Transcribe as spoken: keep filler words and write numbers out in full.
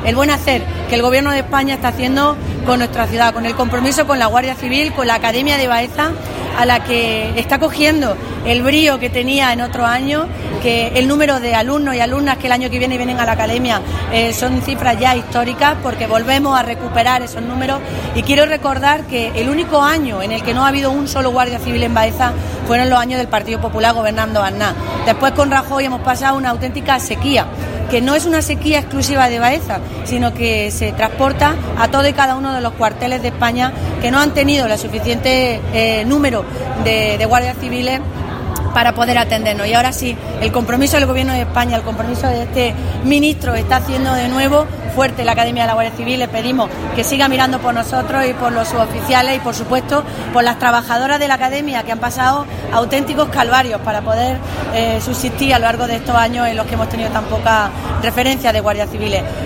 el buen hacer que el Gobierno de España está haciendo con nuestra ciudad, con el compromiso con la Guardia Civil, con la Academia de Baeza, a la que está cogiendo el brío que tenía en otros años, que el número de alumnos y alumnas que el año que viene vienen a la Academia eh, son cifras ya históricas, porque volvemos a recuperar esos números. Y quiero recordar que el único año en el que no ha habido un solo Guardia Civil en Baeza fueron los años del Partido Popular gobernando Aznar. Después con Rajoy hemos pasado una auténtica sequía, que no es una sequía exclusiva de Baeza, sino que se transporta a todo y cada uno de los cuarteles de España que no han tenido el suficiente eh, número de, de guardias civiles para poder atendernos. Y ahora sí, el compromiso del Gobierno de España, el compromiso de este ministro está haciendo de nuevo fuerte la Academia de la Guardia Civil. Le pedimos que siga mirando por nosotros y por los suboficiales y, por supuesto, por las trabajadoras de la Academia, que han pasado auténticos calvarios para poder eh, subsistir a lo largo de estos años en los que hemos tenido tan poca referencia de guardias civiles.